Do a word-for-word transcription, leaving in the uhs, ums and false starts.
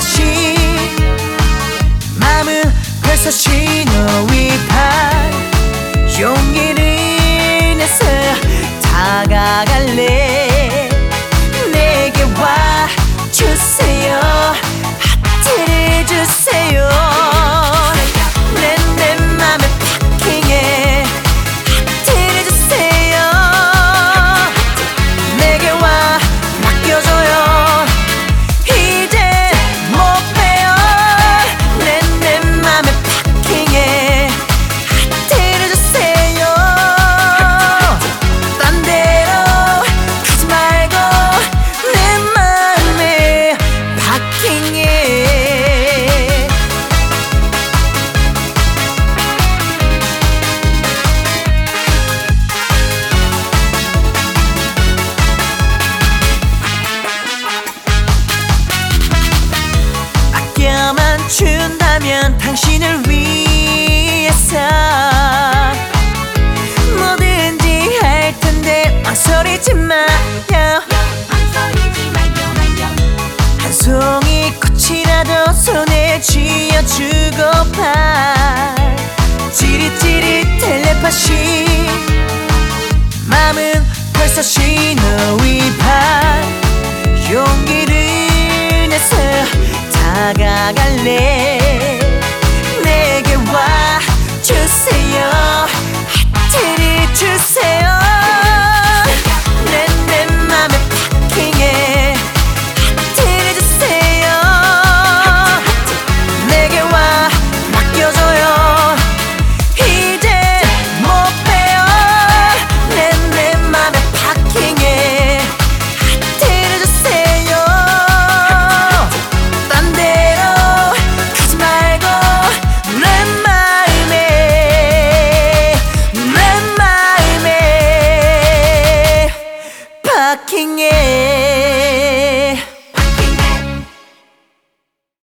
텔레파시 마음은 벌써 신호 위반 용기를 내서 다가갈래 내게 와주세요 하트를 주세요 내, 내 맘에 파킹해 하트를 주세요 내게 와 맡겨줘요 이제 못 빼요 내, 내 맘에 파킹해 하트를 주세요 딴 데로 가지 말고 내 맘에 파킹해 아껴만 준다면 당신을 위해서 뭐든지 할 텐데 망설이지 마요 한 송이 꽃이라도 손에 쥐어주고파 찌릿찌릿 텔레파시 맘은 벌써 신호 위반 용기를 내서 다가갈래 내게 와주세요 하트를 주세요 내, 내 맘에 파킹해 하트를 주세요 내게 와 맡겨줘요 이제 못 빼요 내, 내 맘에 파킹해 하트를 주세요 딴 데로 가지 말고 내 마음에 내 마음에 파킹해